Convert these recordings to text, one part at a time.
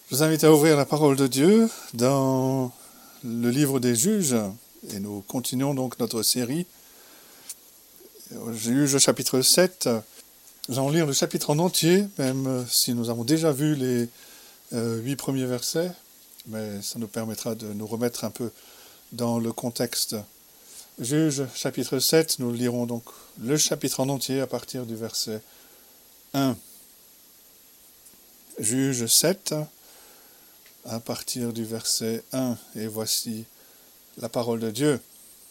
Je vous invite à ouvrir la parole de Dieu dans le livre des Juges, et nous continuons donc notre série. Juges chapitre 7, nous allons lire le chapitre en entier, même si nous avons déjà vu les 8 premiers versets, mais ça nous permettra de nous remettre un peu dans le contexte. Juges chapitre 7, nous lirons donc le chapitre en entier à partir du verset 1. Juges 7, à partir du verset 1, et voici la parole de Dieu.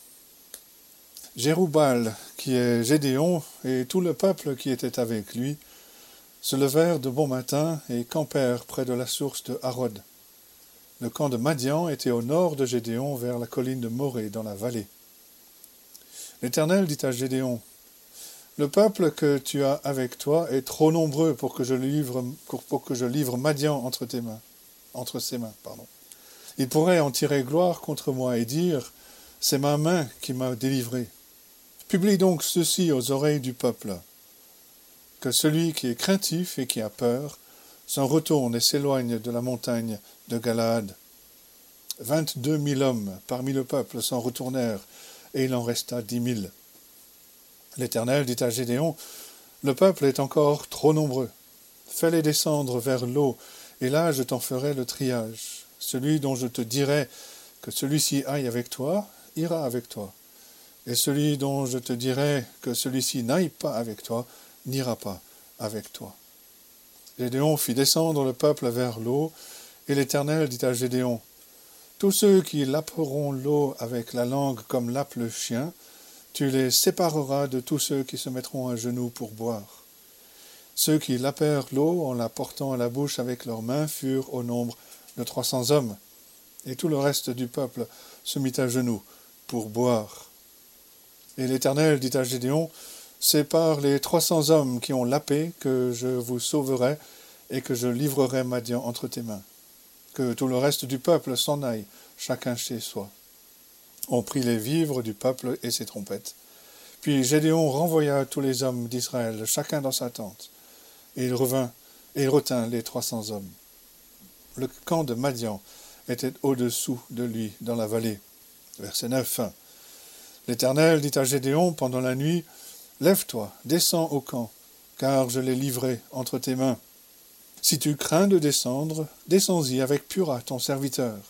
Jéroubal, qui est Gédéon, et tout le peuple qui était avec lui, se levèrent de bon matin et campèrent près de la source de Harod. Le camp de Madian était au nord de Gédéon, vers la colline de Morée, dans la vallée. L'Éternel dit à Gédéon, « Le peuple que tu as avec toi est trop nombreux pour que je livre Madian entre ses mains. Il pourrait en tirer gloire contre moi et dire, « C'est ma main qui m'a délivré. » Publie donc ceci aux oreilles du peuple, que celui qui est craintif et qui a peur s'en retourne et s'éloigne de la montagne de Galaad. 22 000 hommes parmi le peuple s'en retournèrent, et il en resta 10 000. L'Éternel dit à Gédéon, « Le peuple est encore trop nombreux. Fais-les descendre vers l'eau, et là je t'en ferai le triage. Celui dont je te dirai que celui-ci aille avec toi, ira avec toi. Et celui dont je te dirai que celui-ci n'aille pas avec toi, n'ira pas avec toi. » Gédéon fit descendre le peuple vers l'eau, et l'Éternel dit à Gédéon, « Tous ceux qui laperont l'eau avec la langue comme lappe le chien, tu les sépareras de tous ceux qui se mettront à genoux pour boire. » Ceux qui lapèrent l'eau en la portant à la bouche avec leurs mains furent au nombre de 300 hommes, et tout le reste du peuple se mit à genoux pour boire. Et l'Éternel dit à Gédéon, « C'est par les 300 hommes qui ont lapé que je vous sauverai et que je livrerai Madian entre tes mains. Que tout le reste du peuple s'en aille, chacun chez soi. » On prit les vivres du peuple et ses trompettes. Puis Gédéon renvoya tous les hommes d'Israël, chacun dans sa tente. Et il revint, et il retint les 300 hommes. Le camp de Madian était au-dessous de lui, dans la vallée. Verset 9. L'Éternel dit à Gédéon pendant la nuit, « Lève-toi, descends au camp, car je l'ai livré entre tes mains. Si tu crains de descendre, descends-y avec Pura, ton serviteur.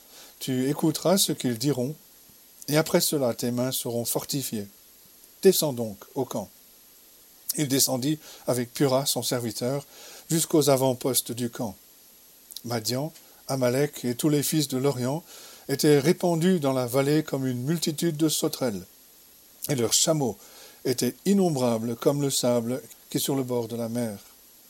Tu écouteras ce qu'ils diront, et après cela tes mains seront fortifiées. Descends donc au camp. » Il descendit avec Pura, son serviteur, jusqu'aux avant-postes du camp. Madian, Amalek et tous les fils de l'Orient étaient répandus dans la vallée comme une multitude de sauterelles, et leurs chameaux étaient innombrables comme le sable qui est sur le bord de la mer.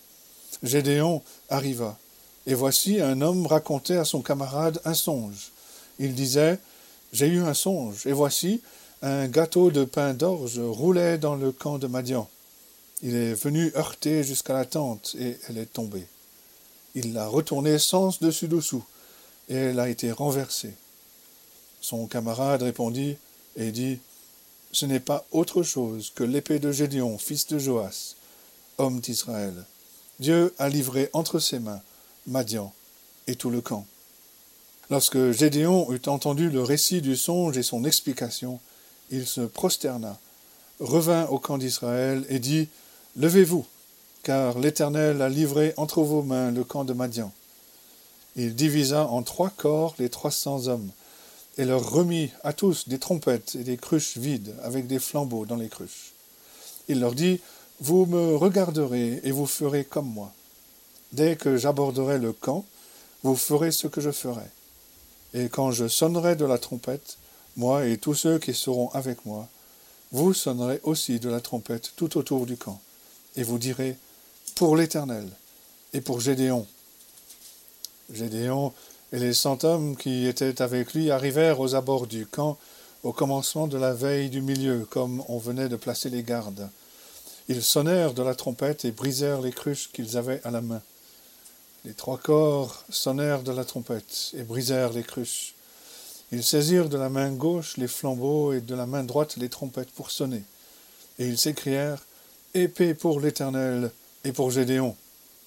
Gédéon arriva, et voici un homme racontait à son camarade un songe. Il disait, « J'ai eu un songe, et voici, un gâteau de pain d'orge roulait dans le camp de Madian. Il est venu heurter jusqu'à la tente, et elle est tombée. Il l'a retournée sens dessus-dessous, et elle a été renversée. » Son camarade répondit et dit, « Ce n'est pas autre chose que l'épée de Gédéon, fils de Joas, homme d'Israël. Dieu a livré entre ses mains Madian et tout le camp. » Lorsque Gédéon eut entendu le récit du songe et son explication, il se prosterna, revint au camp d'Israël et dit, « Levez-vous, car l'Éternel a livré entre vos mains le camp de Madian. » Il divisa en 3 corps les 300 hommes, et leur remit à tous des trompettes et des cruches vides, avec des flambeaux dans les cruches. Il leur dit, « Vous me regarderez et vous ferez comme moi. Dès que j'aborderai le camp, vous ferez ce que je ferai. Et quand je sonnerai de la trompette, moi et tous ceux qui seront avec moi, vous sonnerez aussi de la trompette tout autour du camp, et vous direz, pour l'Éternel et pour Gédéon. » Gédéon et les 100 hommes qui étaient avec lui arrivèrent aux abords du camp au commencement de la veille du milieu, comme on venait de placer les gardes. Ils sonnèrent de la trompette et brisèrent les cruches qu'ils avaient à la main. Les 3 corps sonnèrent de la trompette et brisèrent les cruches. Ils saisirent de la main gauche les flambeaux et de la main droite les trompettes pour sonner. Et ils s'écrièrent, « Épée pour l'Éternel et pour Gédéon. »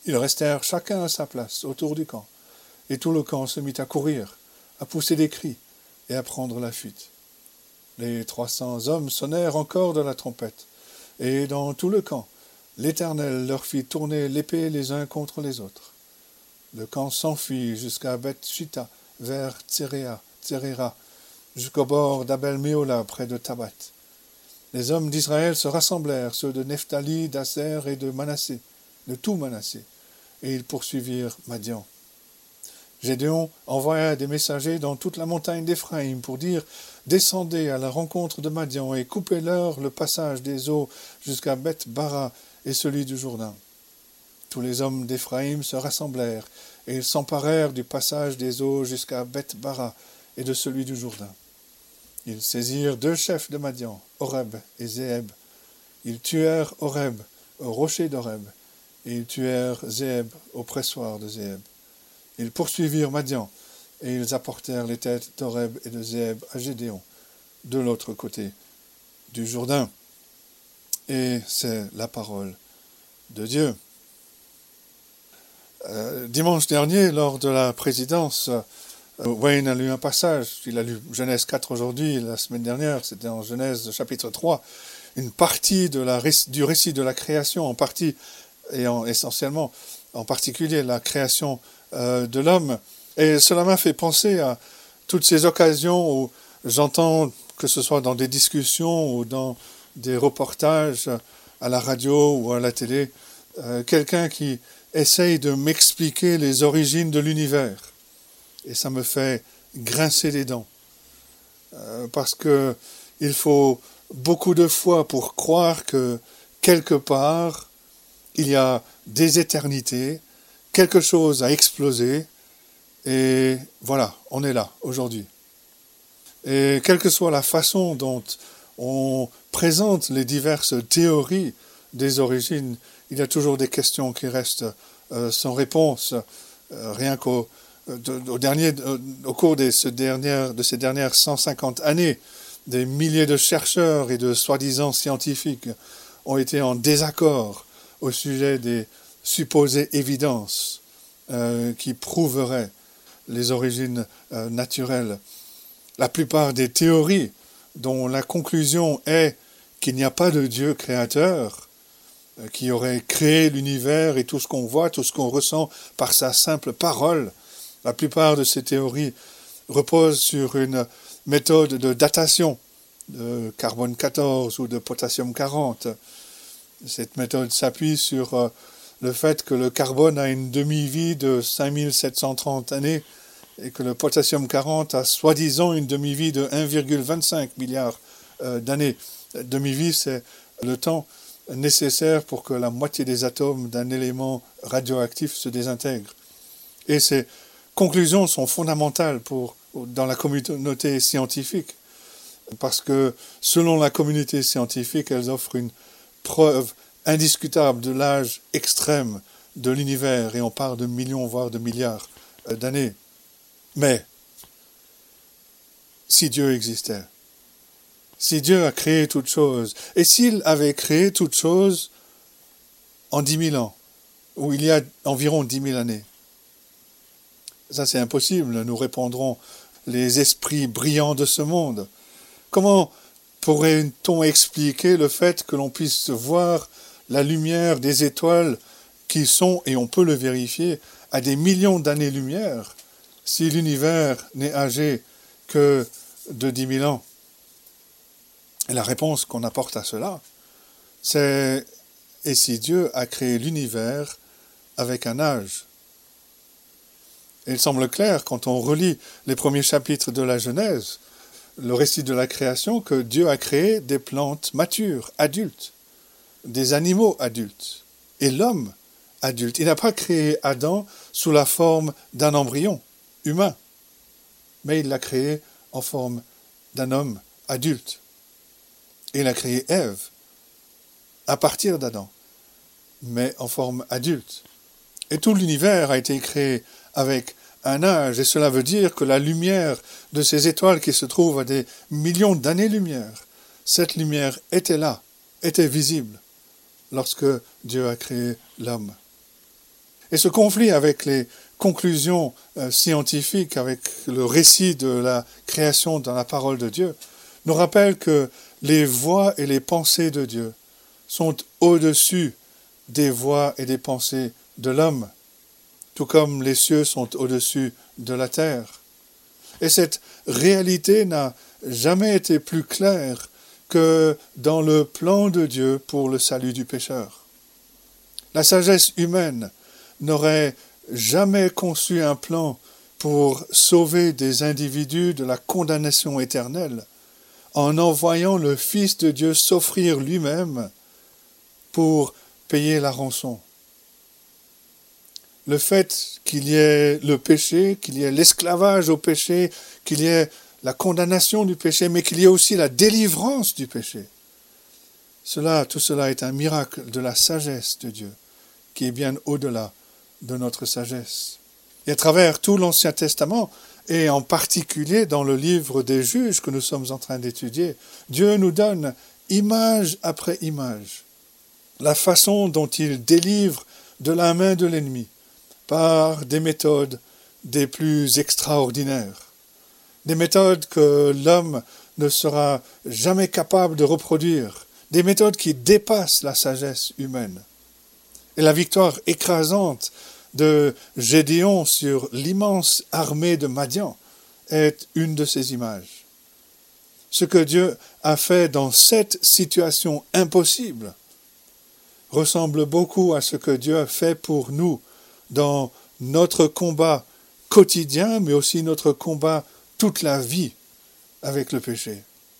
Ils restèrent chacun à sa place, autour du camp, et tout le camp se mit à courir, à pousser des cris et à prendre la fuite. Les 300 hommes sonnèrent encore de la trompette, et dans tout le camp, l'Éternel leur fit tourner l'épée les uns contre les autres. Le camp s'enfuit jusqu'à Beth-Shitta, vers Tseréra, jusqu'au bord d'Abel-Méola, près de Tabat. Les hommes d'Israël se rassemblèrent, ceux de Nephtali, d'Asser et de Manassé, de tout Manassé, et ils poursuivirent Madian. Gédéon envoya des messagers dans toute la montagne d'Éphraïm pour dire « Descendez à la rencontre de Madian et coupez-leur le passage des eaux jusqu'à Beth-Bara et celui du Jourdain. » Tous les hommes d'Éphraïm se rassemblèrent, et ils s'emparèrent du passage des eaux jusqu'à Beth-Bara et de celui du Jourdain. Ils saisirent 2 chefs de Madian, Oreb et Zéeb. Ils tuèrent Oreb au rocher d'Oreb, et ils tuèrent Zéeb au pressoir de Zéeb. Ils poursuivirent Madian, et ils apportèrent les têtes d'Oreb et de Zéeb à Gédéon, de l'autre côté du Jourdain. Et c'est la parole de Dieu. Dimanche dernier, lors de la présidence, Wayne a lu un passage. Il a lu Genèse 4 aujourd'hui, la semaine dernière, c'était en Genèse chapitre 3, une partie du récit de la création, en partie et essentiellement, en particulier la création de l'homme. Et cela m'a fait penser à toutes ces occasions où j'entends, que ce soit dans des discussions ou dans des reportages à la radio ou à la télé, quelqu'un qui essaye de m'expliquer les origines de l'univers. Et ça me fait grincer les dents. Parce que il faut beaucoup de foi pour croire que quelque part, il y a des éternités, quelque chose a explosé, et voilà, on est là, aujourd'hui. Et quelle que soit la façon dont on présente les diverses théories des origines, il y a toujours des questions qui restent sans réponse, rien au cours de ces dernières 150 années, des milliers de chercheurs et de soi-disant scientifiques ont été en désaccord au sujet des supposées évidences qui prouveraient les origines naturelles. La plupart des théories dont la conclusion est qu'il n'y a pas de Dieu créateur, qui aurait créé l'univers et tout ce qu'on voit, tout ce qu'on ressent par sa simple parole, la plupart de ces théories reposent sur une méthode de datation de carbone 14 ou de potassium 40. Cette méthode s'appuie sur le fait que le carbone a une demi-vie de 5730 années et que le potassium 40 a soi-disant une demi-vie de 1,25 milliard d'années. Demi-vie, c'est le temps nécessaire pour que la moitié des atomes d'un élément radioactif se désintègrent. Et ces conclusions sont fondamentales dans la communauté scientifique, parce que selon la communauté scientifique, elles offrent une preuve indiscutable de l'âge extrême de l'univers, et on parle de millions, voire de milliards d'années. Mais, si Dieu existait, si Dieu a créé toute chose, et s'il avait créé toute chose en 10 000 ans, ou il y a environ 10 000 années, ça c'est impossible, nous répondrons les esprits brillants de ce monde. Comment pourrait-on expliquer le fait que l'on puisse voir la lumière des étoiles qui sont, et on peut le vérifier, à des millions d'années-lumière, si l'univers n'est âgé que de 10 000 ans? Et la réponse qu'on apporte à cela, c'est « Et si Dieu a créé l'univers avec un âge ?» Et il semble clair, quand on relit les premiers chapitres de la Genèse, le récit de la création, que Dieu a créé des plantes matures, adultes, des animaux adultes, et l'homme adulte. Il n'a pas créé Adam sous la forme d'un embryon humain, mais il l'a créé en forme d'un homme adulte. Et il a créé Ève à partir d'Adam, mais en forme adulte. Et tout l'univers a été créé avec un âge, et cela veut dire que la lumière de ces étoiles qui se trouvent à des millions d'années-lumière, cette lumière était là, était visible, lorsque Dieu a créé l'homme. Et ce conflit avec les conclusions scientifiques, avec le récit de la création dans la parole de Dieu, nous rappelle que les voies et les pensées de Dieu sont au-dessus des voies et des pensées de l'homme, tout comme les cieux sont au-dessus de la terre. Et cette réalité n'a jamais été plus claire que dans le plan de Dieu pour le salut du pécheur. La sagesse humaine n'aurait jamais conçu un plan pour sauver des individus de la condamnation éternelle en envoyant le Fils de Dieu s'offrir lui-même pour payer la rançon. Le fait qu'il y ait le péché, qu'il y ait l'esclavage au péché, qu'il y ait la condamnation du péché, mais qu'il y ait aussi la délivrance du péché. Tout cela est un miracle de la sagesse de Dieu, qui est bien au-delà de notre sagesse. Et à travers tout l'Ancien Testament, et en particulier dans le livre des Juges que nous sommes en train d'étudier, Dieu nous donne image après image la façon dont il délivre de la main de l'ennemi par des méthodes des plus extraordinaires, des méthodes que l'homme ne sera jamais capable de reproduire, des méthodes qui dépassent la sagesse humaine. Et la victoire écrasante de Gédéon sur l'immense armée de Madian est une de ces images. Ce que Dieu a fait dans cette situation impossible ressemble beaucoup à ce que Dieu a fait pour nous dans notre combat quotidien, mais aussi notre combat toute la vie avec le péché.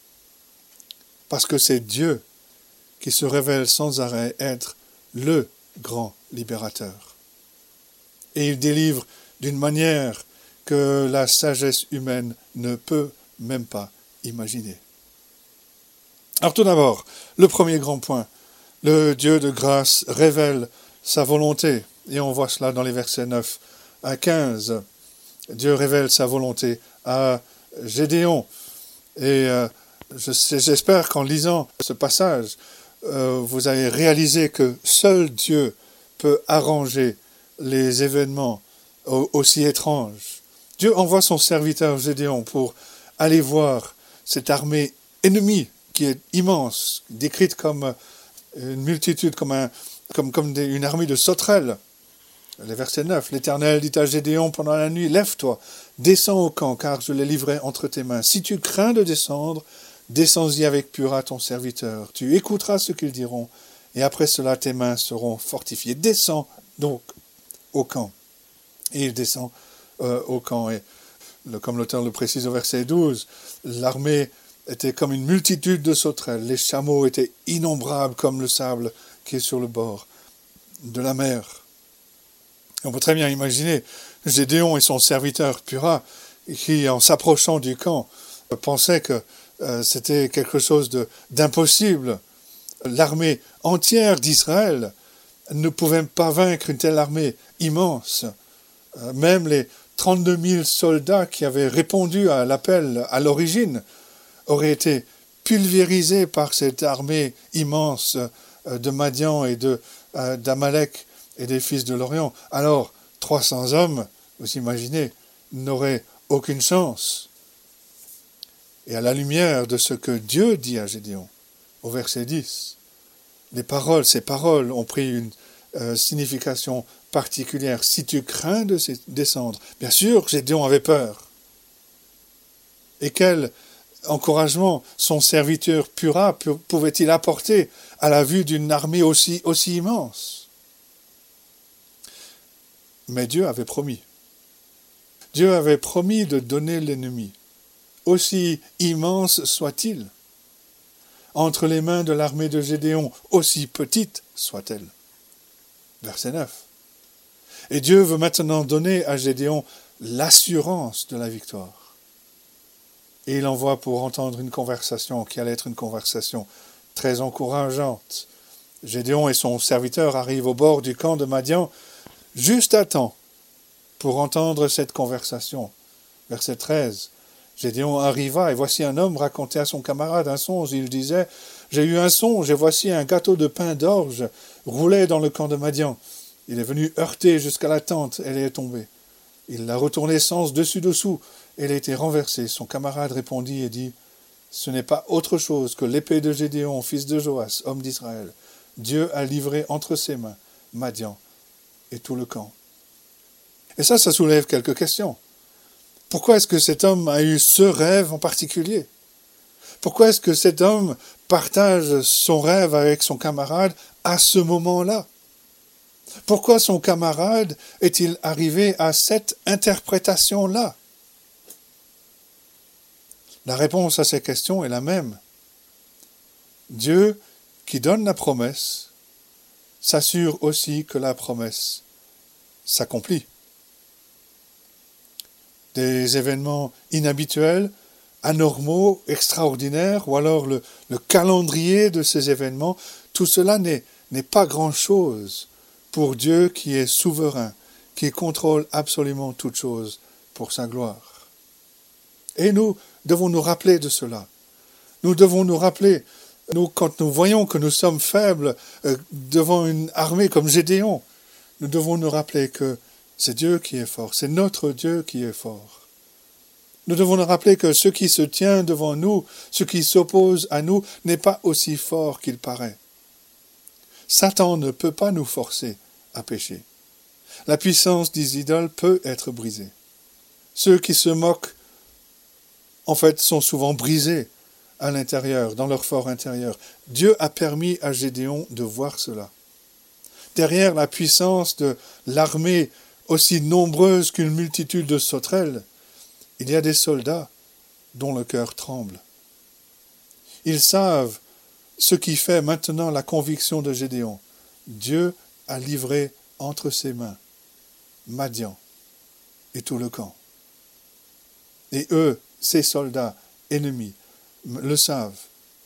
Parce que c'est Dieu qui se révèle sans arrêt être le grand libérateur. Et il délivre d'une manière que la sagesse humaine ne peut même pas imaginer. Alors tout d'abord, le premier grand point, le Dieu de grâce révèle sa volonté. Et on voit cela dans les versets 9 à 15. Dieu révèle sa volonté à Gédéon. Et j'espère qu'en lisant ce passage, vous avez réalisé que seul Dieu peut arranger les événements aussi étranges. Dieu envoie son serviteur Gédéon pour aller voir cette armée ennemie qui est immense, décrite comme une multitude, comme une armée de sauterelles. Le verset 9, l'Éternel dit à Gédéon pendant la nuit, « Lève-toi, descends au camp, car je les livrerai entre tes mains. Si tu crains de descendre, descends-y avec Pura ton serviteur. Tu écouteras ce qu'ils diront, et après cela tes mains seront fortifiées. Descends donc au camp. » Et il descend au camp. Et comme l'auteur le précise au verset 12, l'armée était comme une multitude de sauterelles. Les chameaux étaient innombrables comme le sable qui est sur le bord de la mer. On peut très bien imaginer Gédéon et son serviteur Pura qui, en s'approchant du camp, pensaient que c'était quelque chose d'impossible. L'armée entière d'Israël ne pouvait pas vaincre une telle armée immense. Même les 32 000 soldats qui avaient répondu à l'appel à l'origine auraient été pulvérisés par cette armée immense de Madian et d'Amalek et des fils de l'Orient. Alors, 300 hommes, vous imaginez, n'auraient aucune chance. Et à la lumière de ce que Dieu dit à Gédéon, au verset 10, ces paroles ont pris une signification particulière. Si tu crains de descendre, bien sûr, Gédéon avait peur. Et quel encouragement son serviteur Pura pouvait-il apporter à la vue d'une armée aussi immense? Mais Dieu avait promis. Dieu avait promis de donner l'ennemi, aussi immense soit-il, entre les mains de l'armée de Gédéon, aussi petite soit-elle. Verset 9. Et Dieu veut maintenant donner à Gédéon l'assurance de la victoire. Et il envoie pour entendre une conversation qui allait être une conversation très encourageante. Gédéon et son serviteur arrivent au bord du camp de Madian juste à temps pour entendre cette conversation. Verset 13. Gédéon arriva, et voici un homme racontait à son camarade un songe. Il disait, « J'ai eu un songe, et voici un gâteau de pain d'orge roulait dans le camp de Madian. Il est venu heurter jusqu'à la tente, elle est tombée. Il l'a retournée sens dessus-dessous, elle a été renversée. Son camarade répondit et dit, « Ce n'est pas autre chose que l'épée de Gédéon, fils de Joas, homme d'Israël. Dieu a livré entre ses mains Madian et tout le camp. » Et ça soulève quelques questions. Pourquoi est-ce que cet homme a eu ce rêve en particulier? Pourquoi est-ce que cet homme partage son rêve avec son camarade à ce moment-là? Pourquoi son camarade est-il arrivé à cette interprétation-là? La réponse à ces questions est la même. Dieu, qui donne la promesse, s'assure aussi que la promesse s'accomplit. Des événements inhabituels, anormaux, extraordinaires, ou alors le calendrier de ces événements, tout cela n'est pas grand-chose pour Dieu qui est souverain, qui contrôle absolument toutes choses pour sa gloire. Et nous devons nous rappeler de cela. Nous devons nous rappeler, quand nous voyons que nous sommes faibles devant une armée comme Gédéon, nous devons nous rappeler que c'est Dieu qui est fort, c'est notre Dieu qui est fort. Nous devons nous rappeler que ce qui se tient devant nous, ce qui s'oppose à nous, n'est pas aussi fort qu'il paraît. Satan ne peut pas nous forcer à pécher. La puissance des idoles peut être brisée. Ceux qui se moquent, en fait, sont souvent brisés à l'intérieur, dans leur fort intérieur. Dieu a permis à Gédéon de voir cela. Derrière la puissance de l'armée aussi nombreuse qu'une multitude de sauterelles, il y a des soldats dont le cœur tremble. Ils savent ce qui fait maintenant la conviction de Gédéon. Dieu a livré entre ses mains Madian et tout le camp. Et eux, ces soldats ennemis, le savent.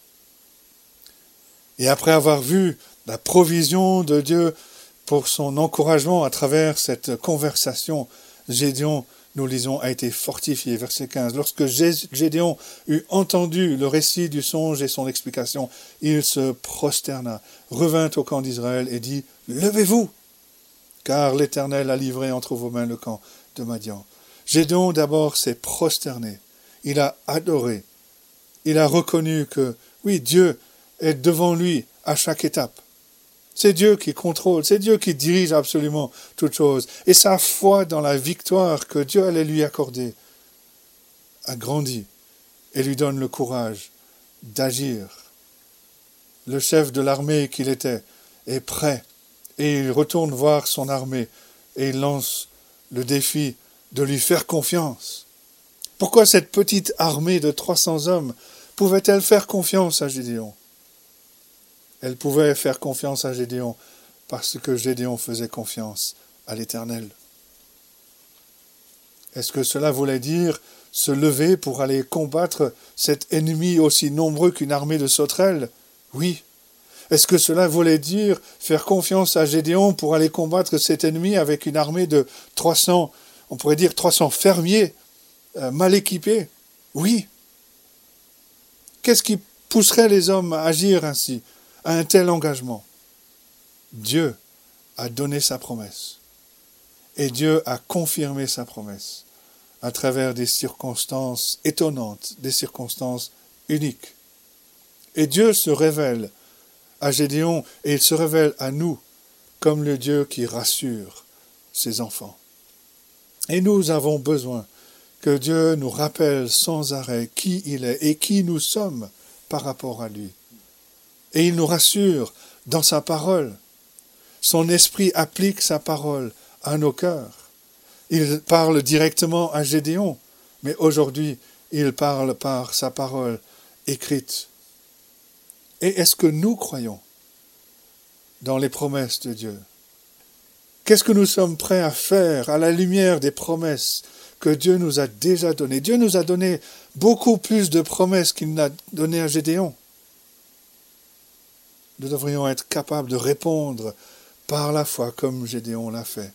Et après avoir vu la provision de Dieu pour son encouragement à travers cette conversation, Gédéon, nous lisons, a été fortifié. Verset 15. Lorsque Gédéon eut entendu le récit du songe et son explication, il se prosterna, revint au camp d'Israël et dit, « Levez-vous, car l'Éternel a livré entre vos mains le camp de Madian. » Gédéon d'abord s'est prosterné. Il a adoré. Il a reconnu que, oui, Dieu est devant lui à chaque étape. C'est Dieu qui contrôle, c'est Dieu qui dirige absolument toutes choses. Et sa foi dans la victoire que Dieu allait lui accorder a grandi et lui donne le courage d'agir. Le chef de l'armée qu'il était est prêt et il retourne voir son armée et il lance le défi de lui faire confiance. Pourquoi cette petite armée de 300 hommes pouvait-elle faire confiance à Gédéon? Elle pouvait faire confiance à Gédéon parce que Gédéon faisait confiance à l'Éternel. Est-ce que cela voulait dire se lever pour aller combattre cet ennemi aussi nombreux qu'une armée de sauterelles? Oui. Est-ce que cela voulait dire faire confiance à Gédéon pour aller combattre cet ennemi avec une armée de 300, on pourrait dire 300 fermiers mal équipés? Oui. Qu'est-ce qui pousserait les hommes à agir ainsi, à un tel engagement? Dieu a donné sa promesse. Et Dieu a confirmé sa promesse à travers des circonstances étonnantes, des circonstances uniques. Et Dieu se révèle à Gédéon et il se révèle à nous comme le Dieu qui rassure ses enfants. Et nous avons besoin que Dieu nous rappelle sans arrêt qui il est et qui nous sommes par rapport à lui. Et il nous rassure dans sa parole. Son esprit applique sa parole à nos cœurs. Il parle directement à Gédéon, mais aujourd'hui, il parle par sa parole écrite. Et est-ce que nous croyons dans les promesses de Dieu? Qu'est-ce que nous sommes prêts à faire à la lumière des promesses que Dieu nous a déjà données? Dieu nous a donné beaucoup plus de promesses qu'il n'a donné à Gédéon. Nous devrions être capables de répondre par la foi comme Gédéon l'a fait.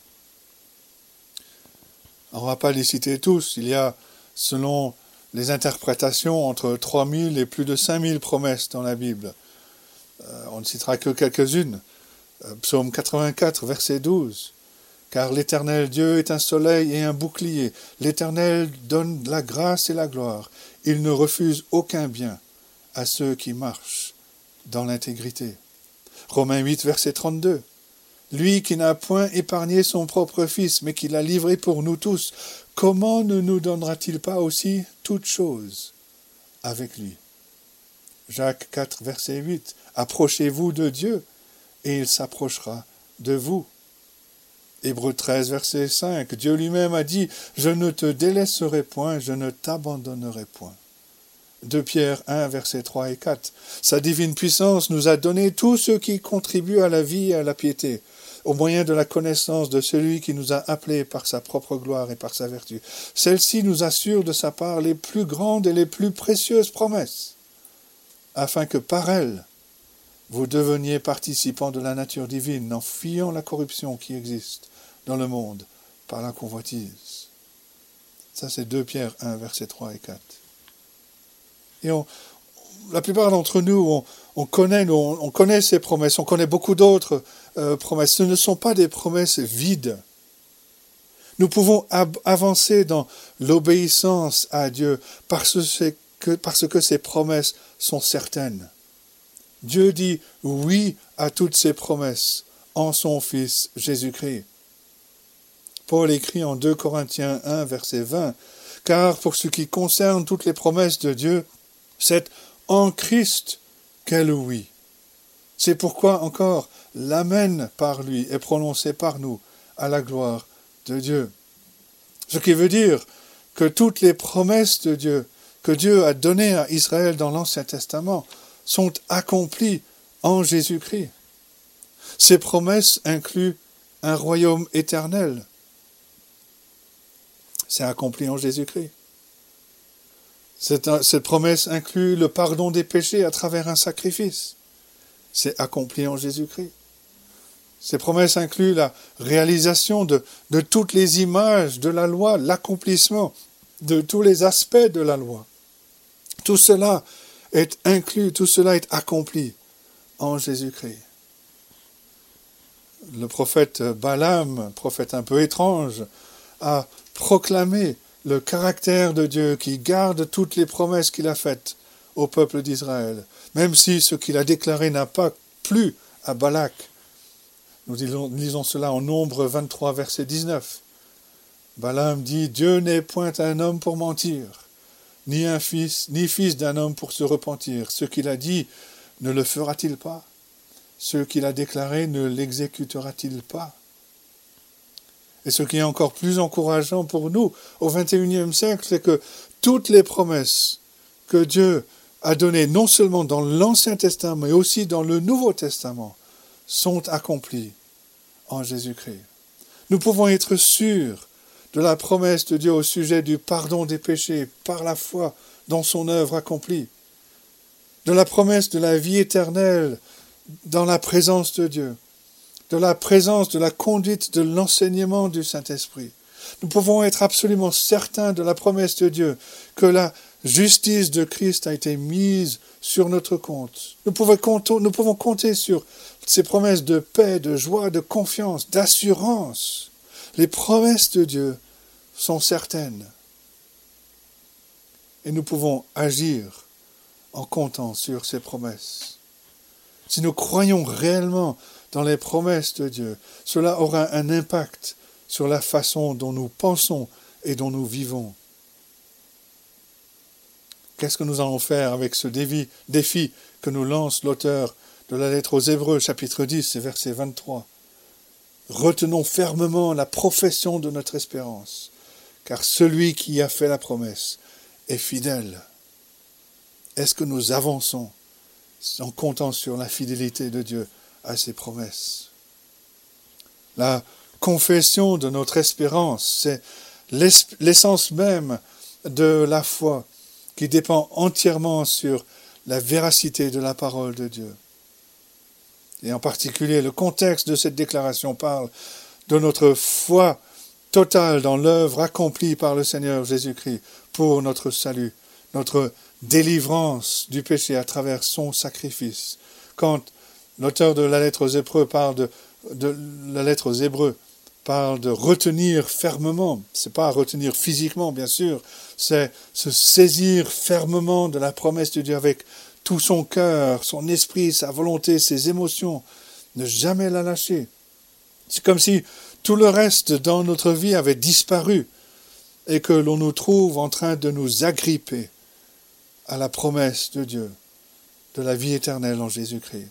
On ne va pas les citer tous. Il y a, selon les interprétations, entre 3000 et plus de 5000 promesses dans la Bible. On ne citera que quelques-unes. Psaume 84, verset 12. Car l'Éternel Dieu est un soleil et un bouclier. L'Éternel donne la grâce et la gloire. Il ne refuse aucun bien à ceux qui marchent dans l'intégrité. Romains 8, verset 32. Lui qui n'a point épargné son propre Fils, mais qui l'a livré pour nous tous, comment ne nous donnera-t-il pas aussi toutes choses avec lui? Jacques 4, verset 8. Approchez-vous de Dieu, et il s'approchera de vous. Hébreux 13, verset 5. Dieu lui-même a dit, je ne te délaisserai point, je ne t'abandonnerai point. 2 Pierre 1, versets 3 et 4. Sa divine puissance nous a donné tout ce qui contribue à la vie et à la piété, au moyen de la connaissance de celui qui nous a appelés par sa propre gloire et par sa vertu. Celle-ci nous assure de sa part les plus grandes et les plus précieuses promesses, afin que par elles, vous deveniez participants de la nature divine, en fuyant la corruption qui existe dans le monde par la convoitise. Ça, c'est 2 Pierre 1, versets 3 et 4. Et la plupart d'entre nous, on connaît ces promesses, on connaît beaucoup d'autres promesses. Ce ne sont pas des promesses vides. Nous pouvons avancer dans l'obéissance à Dieu parce que ces promesses sont certaines. Dieu dit oui à toutes ces promesses en son Fils Jésus-Christ. Paul écrit en 2 Corinthiens 1, verset 20, « Car pour ce qui concerne toutes les promesses de Dieu, c'est en Christ qu'est le oui. C'est pourquoi encore l'Amen par lui est prononcé par nous à la gloire de Dieu. » Ce qui veut dire que toutes les promesses de Dieu que Dieu a données à Israël dans l'Ancien Testament sont accomplies en Jésus-Christ. Ces promesses incluent un royaume éternel. C'est accompli en Jésus-Christ. Cette promesse inclut le pardon des péchés à travers un sacrifice. C'est accompli en Jésus-Christ. Ces promesses incluent la réalisation de toutes les images de la loi, l'accomplissement de tous les aspects de la loi. Tout cela est inclus, tout cela est accompli en Jésus-Christ. Le prophète Balaam, prophète un peu étrange, a proclamé le caractère de Dieu qui garde toutes les promesses qu'il a faites au peuple d'Israël, même si ce qu'il a déclaré n'a pas plu à Balak. Nous lisons cela en Nombre 23, verset 19. Balaam dit, « Dieu n'est point un homme pour mentir, ni fils d'un homme pour se repentir. Ce qu'il a dit, ne le fera-t-il pas? Ce qu'il a déclaré, ne l'exécutera-t-il pas ?» Et ce qui est encore plus encourageant pour nous au XXIe siècle, c'est que toutes les promesses que Dieu a données, non seulement dans l'Ancien Testament, mais aussi dans le Nouveau Testament, sont accomplies en Jésus-Christ. Nous pouvons être sûrs de la promesse de Dieu au sujet du pardon des péchés par la foi dans son œuvre accomplie, de la promesse de la vie éternelle dans la présence de Dieu, de la présence, de la conduite, de l'enseignement du Saint-Esprit. Nous pouvons être absolument certains de la promesse de Dieu, que la justice de Christ a été mise sur notre compte. Nous pouvons compter sur ces promesses de paix, de joie, de confiance, d'assurance. Les promesses de Dieu sont certaines. Et nous pouvons agir en comptant sur ces promesses. Si nous croyons réellement dans les promesses de Dieu, cela aura un impact sur la façon dont nous pensons et dont nous vivons. Qu'est-ce que nous allons faire avec ce défi que nous lance l'auteur de la lettre aux Hébreux, chapitre 10, verset 23 ? Retenons fermement la profession de notre espérance, car celui qui a fait la promesse est fidèle. Est-ce que nous avançons en comptant sur la fidélité de Dieu à ses promesses? La confession de notre espérance, c'est l'essence même de la foi qui dépend entièrement sur la véracité de la parole de Dieu. Et en particulier, le contexte de cette déclaration parle de notre foi totale dans l'œuvre accomplie par le Seigneur Jésus-Christ pour notre salut, notre délivrance du péché à travers son sacrifice. Quand L'auteur de la lettre aux Hébreux parle de retenir fermement. C'est pas retenir physiquement, bien sûr, c'est se saisir fermement de la promesse de Dieu avec tout son cœur, son esprit, sa volonté, ses émotions. Ne jamais la lâcher. C'est comme si tout le reste dans notre vie avait disparu et que l'on nous trouve en train de nous agripper à la promesse de Dieu, de la vie éternelle en Jésus-Christ.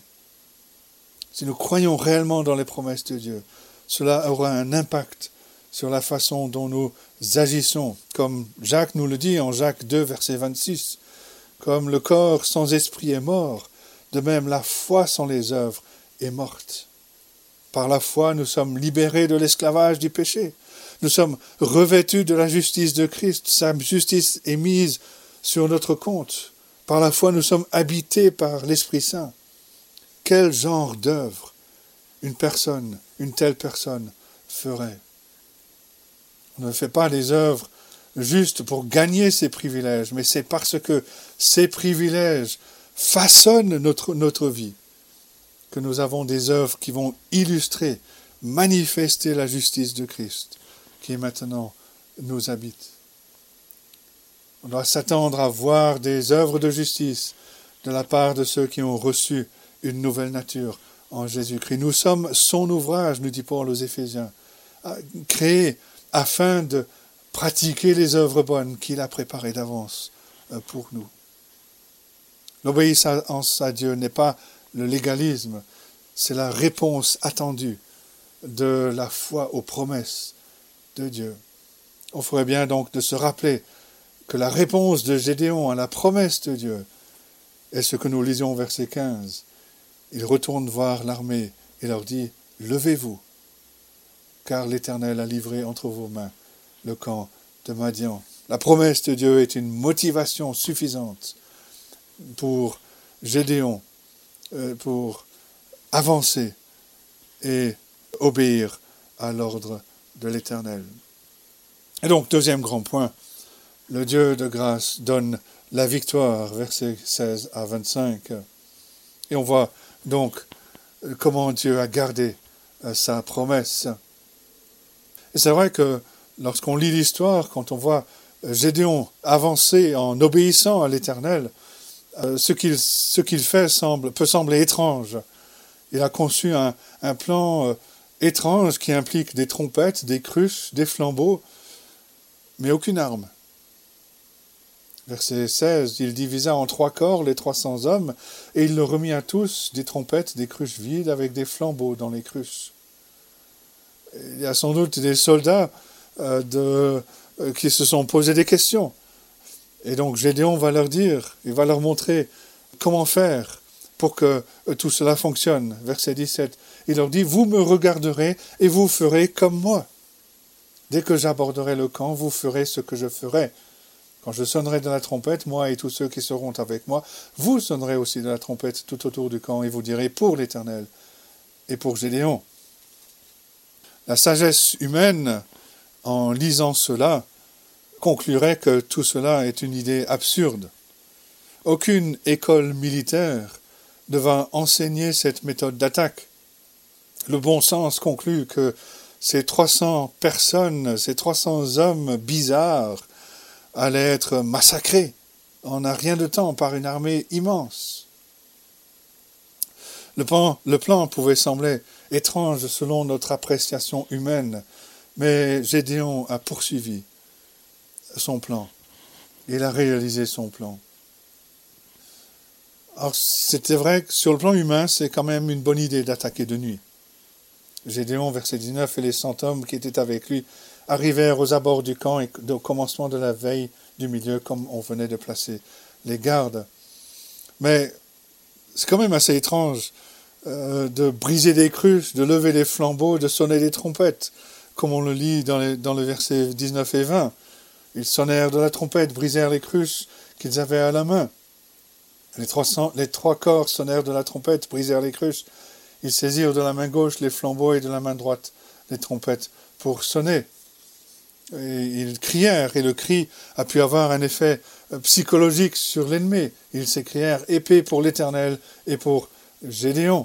Si nous croyons réellement dans les promesses de Dieu, cela aura un impact sur la façon dont nous agissons, comme Jacques nous le dit en Jacques 2, verset 26. Comme le corps sans esprit est mort, de même la foi sans les œuvres est morte. Par la foi, nous sommes libérés de l'esclavage du péché. Nous sommes revêtus de la justice de Christ. Sa justice est mise sur notre compte. Par la foi, nous sommes habités par l'Esprit Saint. Quel genre d'œuvre une telle personne ferait? On ne fait pas des œuvres juste pour gagner ces privilèges, mais c'est parce que ces privilèges façonnent notre vie que nous avons des œuvres qui vont illustrer, manifester la justice de Christ qui maintenant nous habite. On doit s'attendre à voir des œuvres de justice de la part de ceux qui ont reçu une nouvelle nature en Jésus-Christ. Nous sommes son ouvrage, nous dit Paul aux Éphésiens, créé afin de pratiquer les œuvres bonnes qu'il a préparées d'avance pour nous. L'obéissance à Dieu n'est pas le légalisme, c'est la réponse attendue de la foi aux promesses de Dieu. On ferait bien donc de se rappeler que la réponse de Gédéon à la promesse de Dieu est ce que nous lisions au verset 15. Il retourne voir l'armée et leur dit « Levez-vous, car l'Éternel a livré entre vos mains le camp de Madian. » La promesse de Dieu est une motivation suffisante pour Gédéon, pour avancer et obéir à l'ordre de l'Éternel. Et donc, deuxième grand point, le Dieu de grâce donne la victoire, versets 16 à 25. Et on voit donc comment Dieu a gardé sa promesse. Et c'est vrai que lorsqu'on lit l'histoire, quand on voit Gédéon avancer en obéissant à l'Éternel, ce qu'il fait peut sembler étrange. Il a conçu un plan étrange qui implique des trompettes, des cruches, des flambeaux, mais aucune arme. Verset 16, il divisa en 3 corps les 300 hommes, et il leur remit à tous des trompettes, des cruches vides, avec des flambeaux dans les cruches. Il y a sans doute des soldats qui se sont posés des questions. Et donc Gédéon va leur dire, il va leur montrer comment faire pour que tout cela fonctionne. Verset 17, il leur dit, vous me regarderez et vous ferez comme moi. Dès que j'aborderai le camp, vous ferez ce que je ferai. Quand je sonnerai de la trompette, moi et tous ceux qui seront avec moi, vous sonnerez aussi de la trompette tout autour du camp et vous direz pour l'Éternel et pour Gédéon. La sagesse humaine, en lisant cela, conclurait que tout cela est une idée absurde. Aucune école militaire ne va enseigner cette méthode d'attaque. Le bon sens conclut que ces 300 personnes, ces 300 hommes bizarres, allaient être massacrés en un rien de temps par une armée immense. Le plan pouvait sembler étrange selon notre appréciation humaine, mais Gédéon a poursuivi son plan. Il a réalisé son plan. Alors, c'était vrai que sur le plan humain, c'est quand même une bonne idée d'attaquer de nuit. Gédéon, verset 19, et les 100 hommes qui étaient avec lui arrivèrent aux abords du camp et au commencement de la veille du milieu, comme on venait de placer les gardes. Mais c'est quand même assez étrange de briser des cruches, de lever des flambeaux, de sonner des trompettes, comme on le lit dans le verset 19 et 20. Ils sonnèrent de la trompette, brisèrent les cruches qu'ils avaient à la main. Les 3 corps sonnèrent de la trompette, brisèrent les cruches. Ils saisirent de la main gauche les flambeaux et de la main droite les trompettes pour sonner. Et ils crièrent, et le cri a pu avoir un effet psychologique sur l'ennemi. Ils s'écrièrent « épée pour l'Éternel et pour Gédéon ».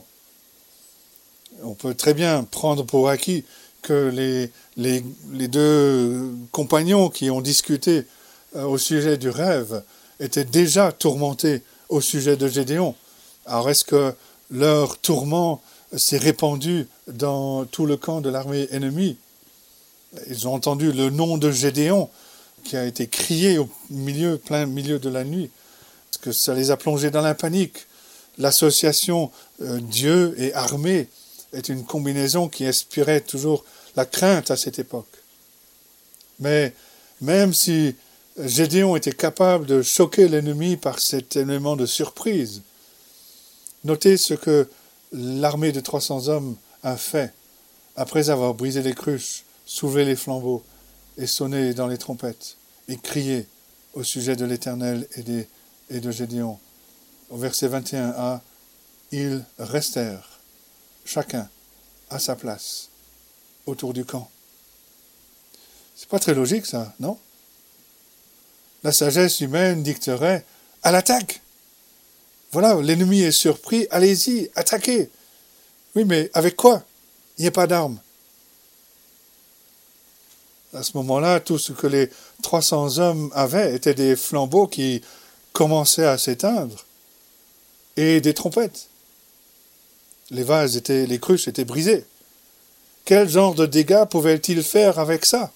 On peut très bien prendre pour acquis que les deux compagnons qui ont discuté au sujet du rêve étaient déjà tourmentés au sujet de Gédéon. Alors est-ce que leur tourment s'est répandu dans tout le camp de l'armée ennemie? Ils ont entendu le nom de Gédéon qui a été crié plein milieu de la nuit. Est-ce que ça les a plongés dans la panique? L'association Dieu et armée est une combinaison qui inspirait toujours la crainte à cette époque. Mais même si Gédéon était capable de choquer l'ennemi par cet élément de surprise, notez ce que l'armée de 300 hommes a fait après avoir brisé les cruches, soulevé les flambeaux et sonné dans les trompettes et crié au sujet de l'Éternel et de Gédéon. Au verset 21a, ils restèrent, chacun à sa place, autour du camp. C'est pas très logique ça, non? La sagesse humaine dicterait à l'attaque. Voilà, l'ennemi est surpris, allez-y, attaquez. Oui, mais avec quoi? Il n'y a pas d'armes. À ce moment-là, tout ce que les 300 hommes avaient étaient des flambeaux qui commençaient à s'éteindre et des trompettes. Les cruches étaient brisées. Quel genre de dégâts pouvaient-ils faire avec ça?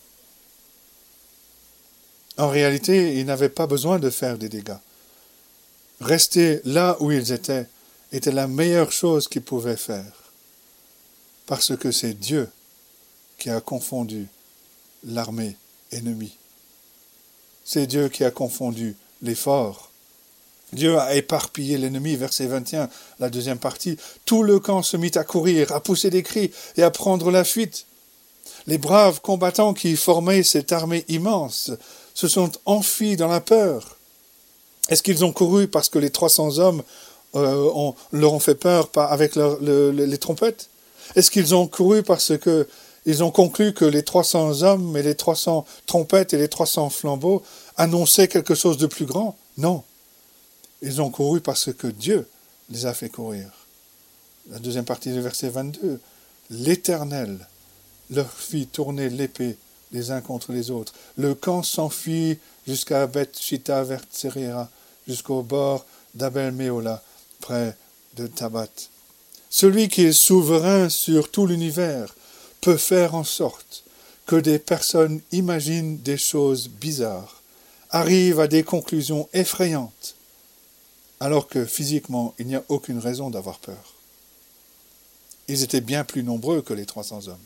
En réalité, ils n'avaient pas besoin de faire des dégâts. Rester là où ils étaient était la meilleure chose qu'ils pouvaient faire. Parce que c'est Dieu qui a confondu l'armée ennemie. C'est Dieu qui a confondu les forts. Dieu a éparpillé l'ennemi, verset 21, la deuxième partie. Tout le camp se mit à courir, à pousser des cris et à prendre la fuite. Les braves combattants qui formaient cette armée immense se sont enfuis dans la peur. Est-ce qu'ils ont couru parce que les 300 hommes leur ont fait peur avec les trompettes? Est-ce qu'ils ont couru parce que ils ont conclu que les 300 hommes et les 300 trompettes et les 300 flambeaux annonçaient quelque chose de plus grand? Non. Ils ont couru parce que Dieu les a fait courir. La deuxième partie du verset 22. L'Éternel leur fit tourner l'épée les uns contre les autres. Le camp s'enfuit jusqu'à Beth-Shitta vers Tseréa, jusqu'au bord d'Abel-Méola, près de Tabat. Celui qui est souverain sur tout l'univers peut faire en sorte que des personnes imaginent des choses bizarres, arrivent à des conclusions effrayantes, alors que physiquement, il n'y a aucune raison d'avoir peur. Ils étaient bien plus nombreux que les 300 hommes.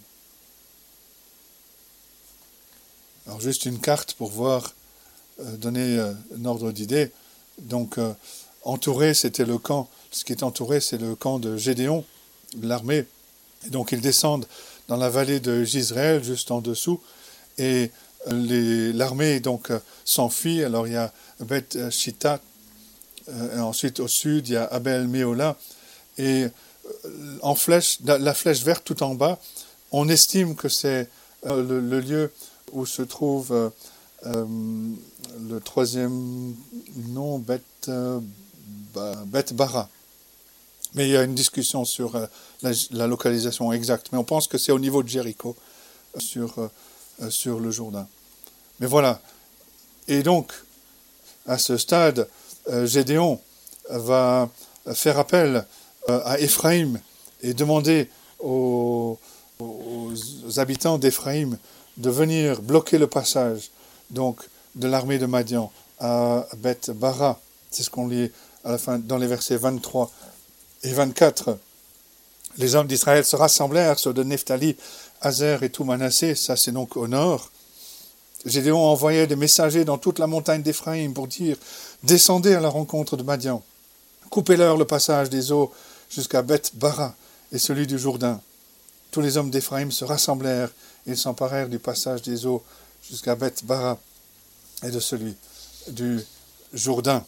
Alors juste une carte pour voir, donner un ordre d'idée. Donc entouré, c'était le camp, ce qui est entouré, c'est le camp de Gédéon, l'armée. Et donc ils descendent dans la vallée de Jizréel, juste en dessous, et l'armée donc s'enfuit. Alors il y a Beth-Shitta, ensuite au sud, il y a Abel-Méola, et la flèche verte tout en bas, on estime que c'est le lieu où se trouve le troisième nom, Beth-Bara. Mais il y a une discussion sur la localisation exacte. Mais on pense que c'est au niveau de Jéricho, sur le Jourdain. Mais voilà. Et donc, à ce stade, Gédéon va faire appel à Éphraïm et demander aux habitants d'Éphraïm de venir bloquer le passage donc de l'armée de Madian à Beth-Bara. C'est ce qu'on lit à la fin dans les versets 23 et 24. Les hommes d'Israël se rassemblèrent ceux de Nephtali, Azer et tout Manassé, ça c'est donc au nord. Gédéon envoyait des messagers dans toute la montagne d'Éphraïm pour dire « Descendez à la rencontre de Madian, coupez-leur le passage des eaux jusqu'à Beth-Bara et celui du Jourdain. » Tous les hommes d'Éphraïm se rassemblèrent et ils s'emparèrent du passage des eaux jusqu'à Beth-Bara et de celui du Jourdain.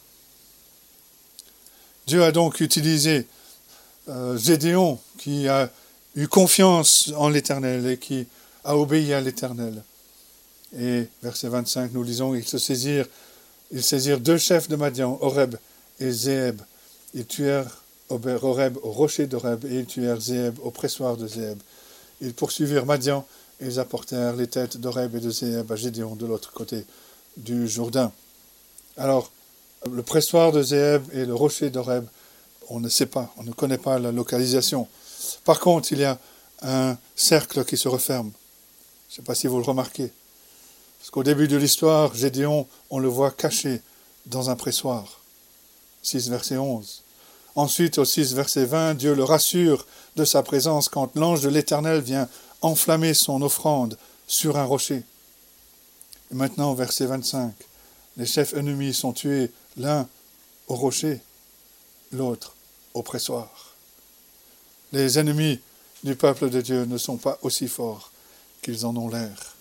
Dieu a donc utilisé Gédéon qui a eu confiance en l'Éternel et qui a obéi à l'Éternel. Et verset 25, nous lisons, ils saisirent 2 chefs de Madian, Oreb et Zéeb. Ils tuèrent Horeb, au rocher d'Horeb, et ils tuèrent Zéeb au pressoir de Zéeb. Ils poursuivirent Madian, et ils apportèrent les têtes d'Horeb et de Zéeb à Gédéon de l'autre côté du Jourdain. Alors, le pressoir de Zéeb et le rocher d'Horeb, on ne sait pas, on ne connaît pas la localisation. Par contre, il y a un cercle qui se referme. Je ne sais pas si vous le remarquez. Parce qu'au début de l'histoire, Gédéon, on le voit caché dans un pressoir. 6 verset 11. Ensuite, au 6 verset 20, Dieu le rassure de sa présence quand l'ange de l'Éternel vient enflammer son offrande sur un rocher. Et maintenant, au verset 25, les chefs ennemis sont tués, l'un au rocher, l'autre au pressoir. Les ennemis du peuple de Dieu ne sont pas aussi forts qu'ils en ont l'air.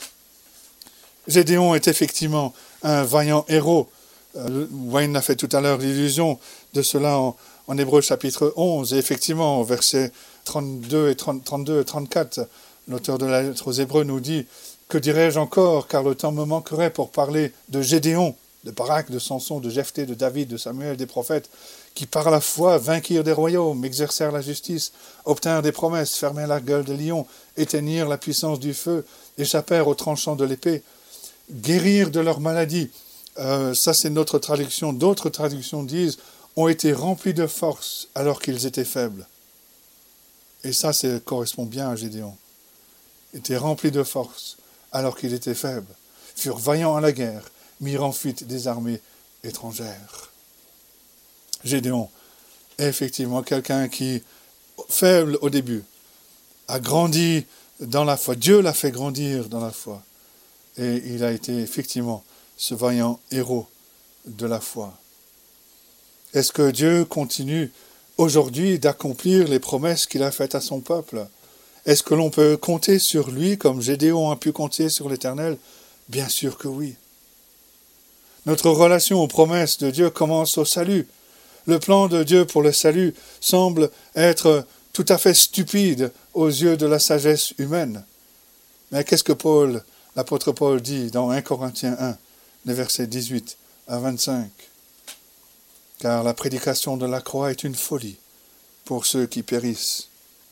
Gédéon est effectivement un vaillant héros. Wayne a fait tout à l'heure l'illusion de cela en Hébreux chapitre 11. Et effectivement, au verset 32 et 34, l'auteur de la lettre aux Hébreux nous dit « Que dirais-je encore, car le temps me manquerait pour parler de Gédéon, de Barak, de Samson, de Jephthé, de David, de Samuel, des prophètes, qui par la foi vainquirent des royaumes, exercèrent la justice, obtinrent des promesses, fermèrent la gueule des lions, éteignirent la puissance du feu, échappèrent aux tranchants de l'épée, guérirent de leur maladie. » Ça, c'est notre traduction. D'autres traductions disent « ont été remplis de force alors qu'ils étaient faibles ». Et ça correspond bien à Gédéon. Étaient remplis de force alors qu'il était faible, furent vaillants à la guerre, mirent en fuite des armées étrangères. Gédéon est effectivement quelqu'un qui, faible au début, a grandi dans la foi. Dieu l'a fait grandir dans la foi. Et il a été effectivement ce vaillant héros de la foi. Est-ce que Dieu continue aujourd'hui d'accomplir les promesses qu'il a faites à son peuple? Est-ce que l'on peut compter sur lui comme Gédéon a pu compter sur l'Éternel? Bien sûr que oui. Notre relation aux promesses de Dieu commence au salut. Le plan de Dieu pour le salut semble être tout à fait stupide aux yeux de la sagesse humaine. Mais qu'est-ce que l'apôtre Paul dit dans 1 Corinthiens 1, les versets 18 à 25? Car la prédication de la croix est une folie pour ceux qui périssent.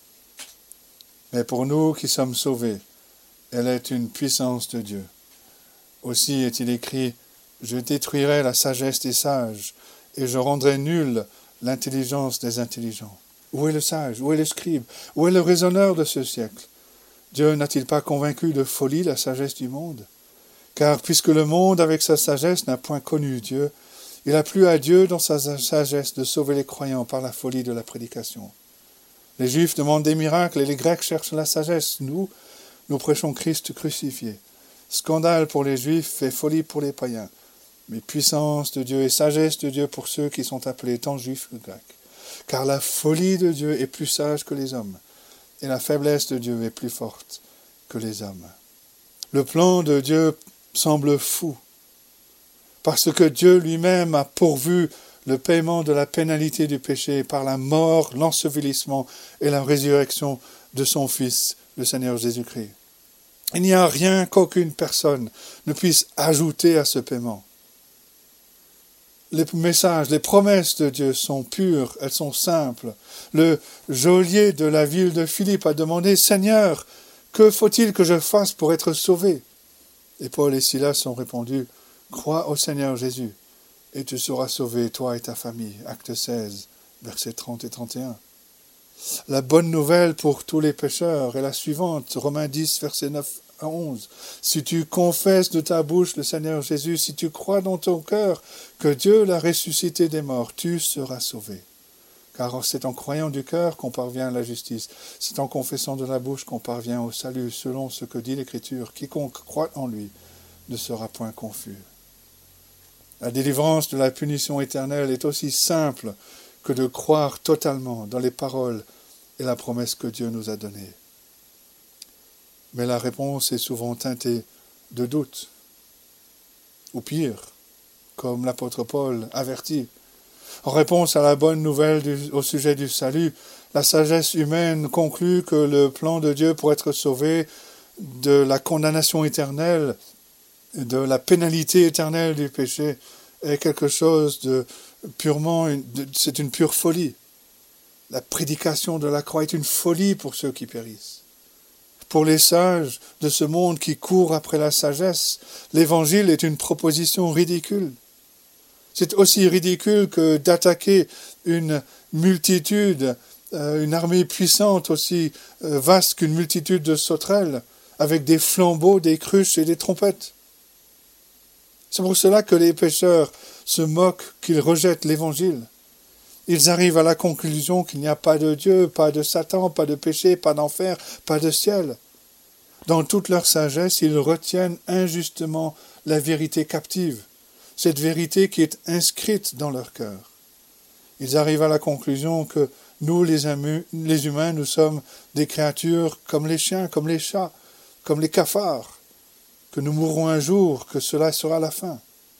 Mais pour nous qui sommes sauvés, elle est une puissance de Dieu. Aussi est-il écrit, « Je détruirai la sagesse des sages, et je rendrai nulle l'intelligence des intelligents. » Où est le sage? Où est le scribe? Où est le raisonneur de ce siècle? Dieu n'a-t-il pas convaincu de folie la sagesse du monde? Car puisque le monde avec sa sagesse n'a point connu Dieu, il a plu à Dieu dans sa sagesse de sauver les croyants par la folie de la prédication. Les Juifs demandent des miracles et les Grecs cherchent la sagesse. Nous prêchons Christ crucifié. Scandale pour les Juifs et folie pour les païens. Mais puissance de Dieu et sagesse de Dieu pour ceux qui sont appelés tant Juifs que Grecs. Car la folie de Dieu est plus sage que les hommes, et la faiblesse de Dieu est plus forte que les hommes. Le plan de Dieu semble fou, parce que Dieu lui-même a pourvu le paiement de la pénalité du péché par la mort, l'ensevelissement et la résurrection de son Fils, le Seigneur Jésus-Christ. Il n'y a rien qu'aucune personne ne puisse ajouter à ce paiement. Les messages, les promesses de Dieu sont pures, elles sont simples. Le geôlier de la ville de Philippe a demandé « Seigneur, que faut-il que je fasse pour être sauvé ?» Et Paul et Silas ont répondu « Crois au Seigneur Jésus, et tu seras sauvé, toi et ta famille. » Acte 16, versets 30 et 31. La bonne nouvelle pour tous les pécheurs est la suivante, Romains 10, versets 9 à 11. Si tu confesses de ta bouche le Seigneur Jésus, si tu crois dans ton cœur que Dieu l'a ressuscité des morts, tu seras sauvé. Car c'est en croyant du cœur qu'on parvient à la justice. C'est en confessant de la bouche qu'on parvient au salut, selon ce que dit l'Écriture. Quiconque croit en lui ne sera point confus. La délivrance de la punition éternelle est aussi simple que de croire totalement dans les paroles et la promesse que Dieu nous a données. Mais la réponse est souvent teintée de doute, ou pire, comme l'apôtre Paul avertit. En réponse à la bonne nouvelle au sujet du salut, la sagesse humaine conclut que le plan de Dieu pour être sauvé de la condamnation éternelle, de la pénalité éternelle du péché, est quelque chose de purement, c'est une pure folie. La prédication de la croix est une folie pour ceux qui périssent. Pour les sages de ce monde qui courent après la sagesse, l'évangile est une proposition ridicule. C'est aussi ridicule que d'attaquer une multitude, une armée puissante aussi vaste qu'une multitude de sauterelles, avec des flambeaux, des cruches et des trompettes. C'est pour cela que les pécheurs se moquent, qu'ils rejettent l'évangile. Ils arrivent à la conclusion qu'il n'y a pas de Dieu, pas de Satan, pas de péché, pas d'enfer, pas de ciel. Dans toute leur sagesse, ils retiennent injustement la vérité captive, cette vérité qui est inscrite dans leur cœur. Ils arrivent à la conclusion que nous, les humains, nous sommes des créatures comme les chiens, comme les chats, comme les cafards, que nous mourrons un jour, que cela sera la fin.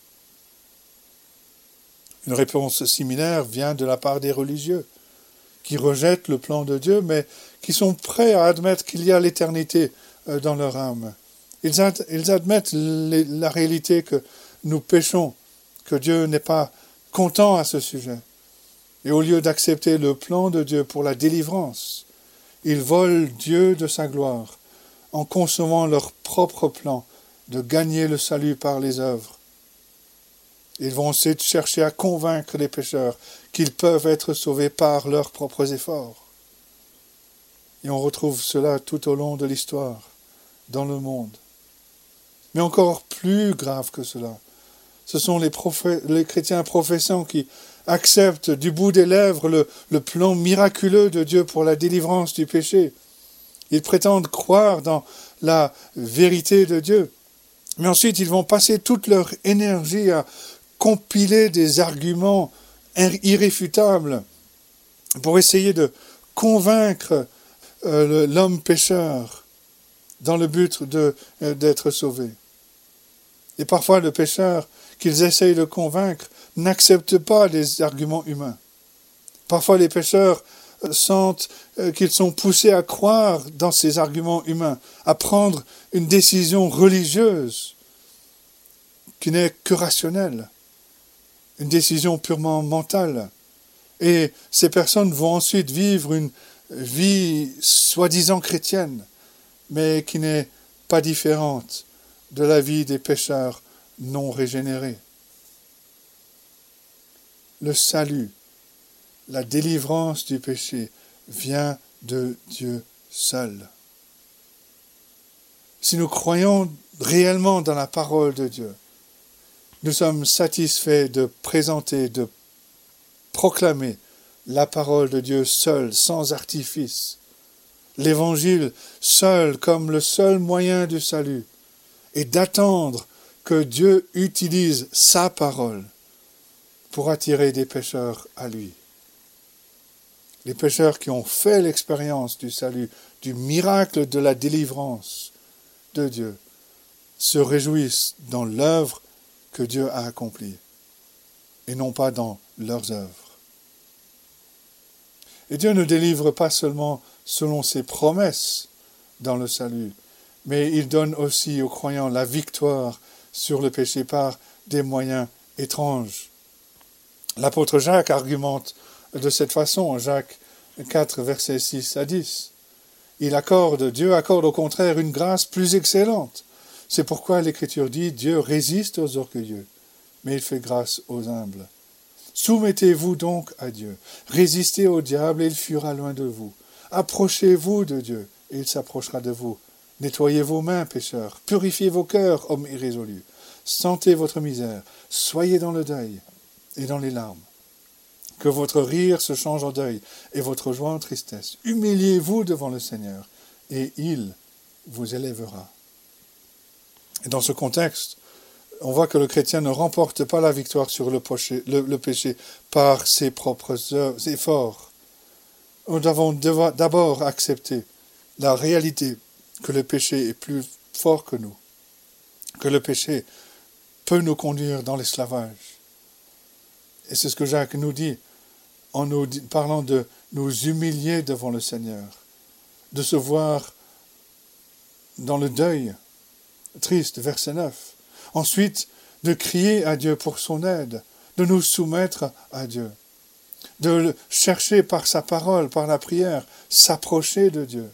Une réponse similaire vient de la part des religieux, qui rejettent le plan de Dieu, mais qui sont prêts à admettre qu'il y a l'éternité dans leur âme. Ils admettent la réalité que nous péchons, que Dieu n'est pas content à ce sujet. Et au lieu d'accepter le plan de Dieu pour la délivrance, ils volent Dieu de sa gloire en concevant leur propre plan de gagner le salut par les œuvres. Ils vont ensuite chercher à convaincre les pécheurs qu'ils peuvent être sauvés par leurs propres efforts. Et on retrouve cela tout au long de l'histoire, dans le monde. Mais encore plus grave que cela, ce sont les chrétiens professants qui acceptent du bout des lèvres le plan miraculeux de Dieu pour la délivrance du péché. Ils prétendent croire dans la vérité de Dieu. Mais ensuite, ils vont passer toute leur énergie à compiler des arguments irréfutables pour essayer de convaincre l'homme pécheur dans le but d'être sauvé. Et parfois, le pécheur qu'ils essayent de convaincre n'accepte pas les arguments humains. Parfois, les pécheurs sentent qu'ils sont poussés à croire dans ces arguments humains, à prendre une décision religieuse qui n'est que rationnelle, une décision purement mentale. Et ces personnes vont ensuite vivre une vie soi-disant chrétienne, mais qui n'est pas différente de la vie des pécheurs non régénérés. Le salut, la délivrance du péché vient de Dieu seul. Si nous croyons réellement dans la parole de Dieu, nous sommes satisfaits de présenter, de proclamer la parole de Dieu seul, sans artifice, l'évangile seul comme le seul moyen du salut, et d'attendre que Dieu utilise sa parole pour attirer des pécheurs à lui. Les pécheurs qui ont fait l'expérience du salut, du miracle de la délivrance de Dieu, se réjouissent dans l'œuvre que Dieu a accomplie, et non pas dans leurs œuvres. Et Dieu ne délivre pas seulement selon ses promesses dans le salut, mais il donne aussi aux croyants la victoire sur le péché par des moyens étranges. L'apôtre Jacques argumente de cette façon, en Jacques 4, versets 6 à 10. Dieu accorde au contraire une grâce plus excellente. C'est pourquoi l'Écriture dit, Dieu résiste aux orgueilleux, mais il fait grâce aux humbles. Soumettez-vous donc à Dieu. Résistez au diable et il fuira loin de vous. Approchez-vous de Dieu et il s'approchera de vous. Nettoyez vos mains, pécheurs. Purifiez vos cœurs, hommes irrésolus. Sentez votre misère. Soyez dans le deuil et dans les larmes. Que votre rire se change en deuil et votre joie en tristesse. Humiliez-vous devant le Seigneur et il vous élèvera. Et dans ce contexte, on voit que le chrétien ne remporte pas la victoire sur le péché par ses propres efforts. Nous devons d'abord accepter la réalité que le péché est plus fort que nous, que le péché peut nous conduire dans l'esclavage. Et c'est ce que Jacques nous dit en nous parlant de nous humilier devant le Seigneur, de se voir dans le deuil triste, verset 9. Ensuite, de crier à Dieu pour son aide, de nous soumettre à Dieu. de le chercher par sa parole, par la prière, s'approcher de Dieu,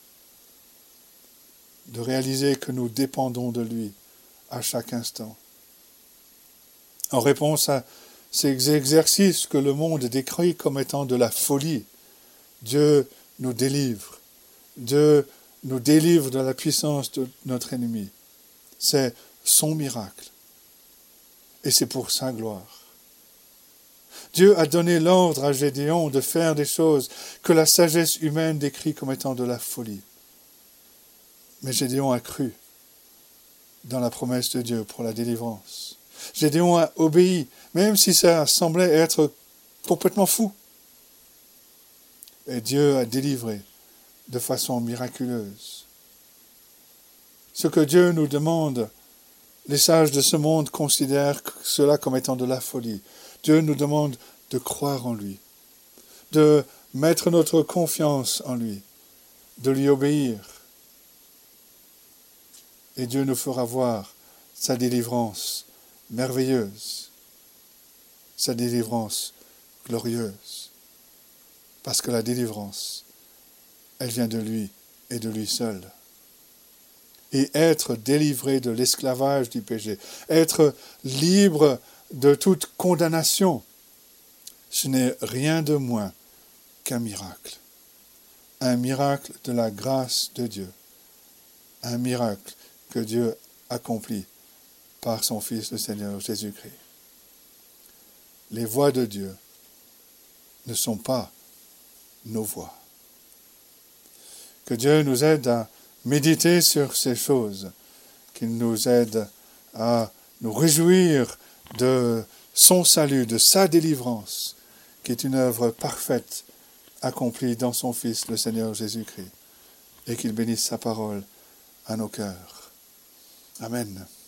de réaliser que nous dépendons de lui à chaque instant. En réponse à ces exercices que le monde décrit comme étant de la folie, Dieu nous délivre. Dieu nous délivre de la puissance de notre ennemi. C'est son miracle. Et c'est pour sa gloire. Dieu a donné l'ordre à Gédéon de faire des choses que la sagesse humaine décrit comme étant de la folie. Mais Gédéon a cru dans la promesse de Dieu pour la délivrance. Gédéon a obéi, même si ça semblait être complètement fou. Et Dieu a délivré de façon miraculeuse. Ce que Dieu nous demande, les sages de ce monde considèrent cela comme étant de la folie. Dieu nous demande de croire en lui, de mettre notre confiance en lui, de lui obéir. Et Dieu nous fera voir sa délivrance merveilleuse, sa délivrance glorieuse. Parce que la délivrance, elle vient de lui et de lui seul. Et être délivré de l'esclavage du péché, être libre de toute condamnation, ce n'est rien de moins qu'un miracle. Un miracle de la grâce de Dieu. Un miracle que Dieu accomplit par son Fils, le Seigneur Jésus-Christ. Les voies de Dieu ne sont pas nos voies. Que Dieu nous aide à méditer sur ces choses, qu'il nous aide à nous réjouir de son salut, de sa délivrance, qui est une œuvre parfaite, accomplie dans son Fils, le Seigneur Jésus-Christ, et qu'il bénisse sa parole à nos cœurs. Amen.